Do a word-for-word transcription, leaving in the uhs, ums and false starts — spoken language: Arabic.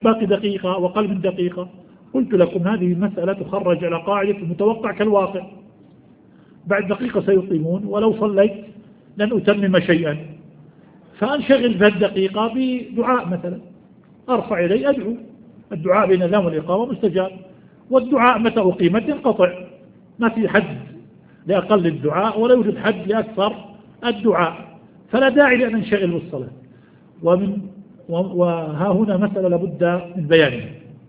باقي دقيقة وقل من دقيقة. قلت لكم هذه المسألة تخرج على قاعدة المتوقع كالواقع. بعد دقيقة سيقيمون، ولو صليت لن أتمم شيئا، فأنشغل في الدقيقة بدعاء مثلا، أرفع إلي أدعو، الدعاء بين الأذان والإقامة مستجاب، والدعاء متى أقيمت ينقطع، ما في حد لأقل الدعاء ولا يوجد حد لأكثر الدعاء، فلا داعي لأن ننشغل بالصلاة. ومن وها هنا مسألة لابد من بيانها.